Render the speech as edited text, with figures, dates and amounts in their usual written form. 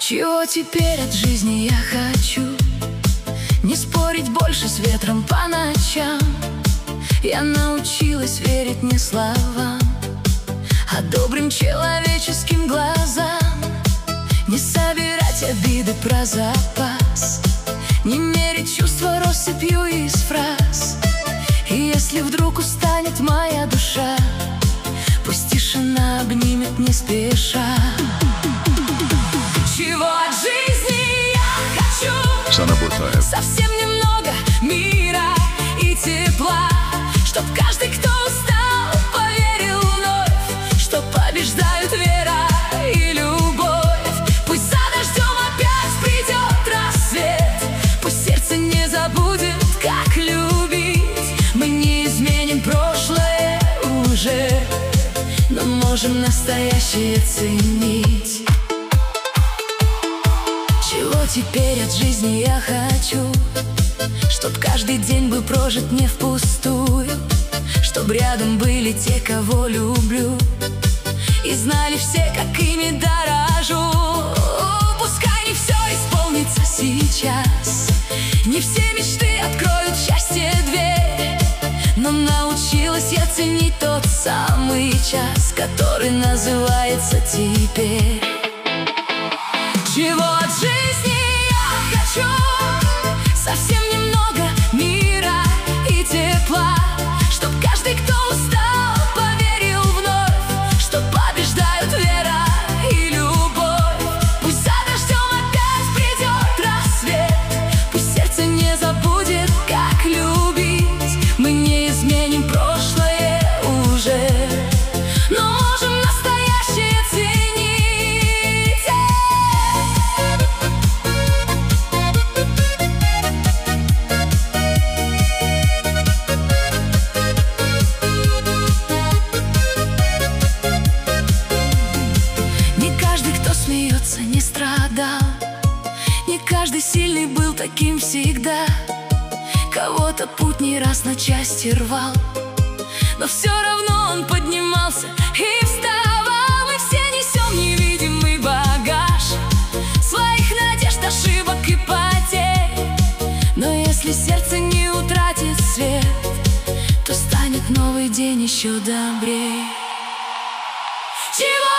Чего теперь от жизни я хочу? Не спорить больше с ветром по ночам. Я научилась верить не словам, а добрым человеческим глазам. Не собирать обиды про запас, не мерить чувства россыпью из фраз. И если вдруг устанет моя душа, пусть тишина обнимет не спеша. Чего от жизни я хочу? Совсем немного мира и тепла, чтоб каждый, кто устал, поверил вновь, что побеждают вера и любовь. Пусть за дождем опять придет рассвет, пусть сердце не забудет, как любить. Мы не изменим прошлое уже, но можем настоящее ценить. Чего теперь от жизни я хочу? Чтоб каждый день был прожит не впустую, чтоб рядом были те, кого люблю, и знали все, как ими дорожу. Пускай не все исполнится сейчас, не все мечты откроют счастье дверь, но научилась я ценить тот самый час, который называется теперь. Чего от жизни я хочу? Совсем немного мира и тепла, чтоб каждый, кто устал, поверил вновь, что побеждают вера и любовь. Пусть за дождем опять придет рассвет, пусть сердце не забудет, как любить. Мы не изменим прошлое уже, но можем настоящее ценить. Смеется, не страдал, не каждый сильный был таким всегда. Кого-то путь не раз на части рвал, но все равно он поднимался и вставал. Мы все несем невидимый багаж своих надежд, ошибок и потерь, но если сердце не утратит свет, то станет новый день еще добрее. Чего